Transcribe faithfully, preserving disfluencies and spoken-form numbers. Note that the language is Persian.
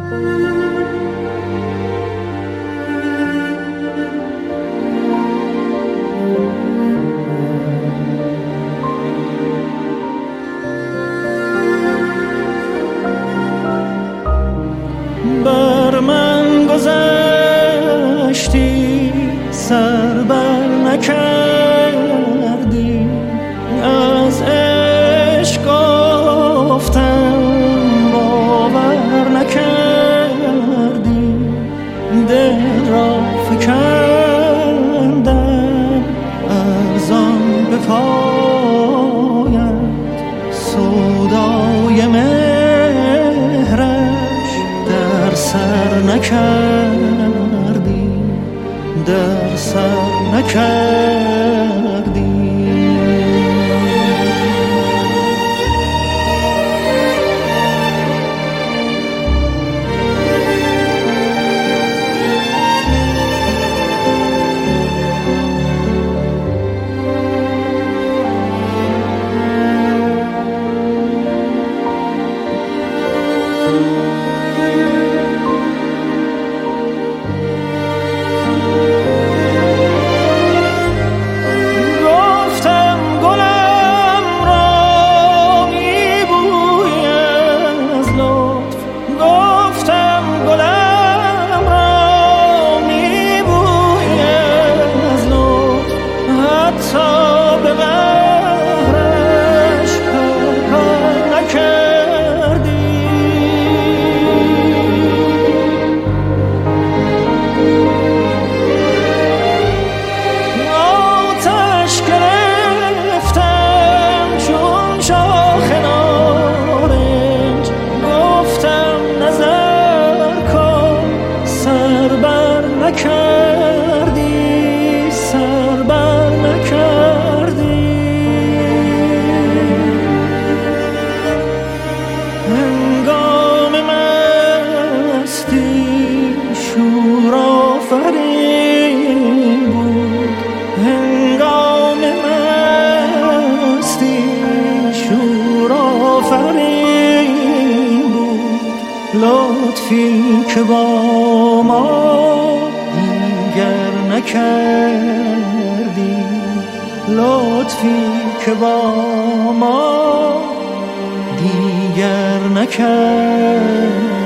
بر من گذشتی سر بر نکردی، از عشق گفتم باور نکردی، دل را فکندم ارزان به پایت، سودای مهرش در سر نکردی، در سر نکردی. نکردی، سر بر نکردی. هنگام مستی شور آفرین بود، هنگام مستی شور آفرین بود. لطفی که با ما نکردی، لطفی که با ما دیگر نکردی.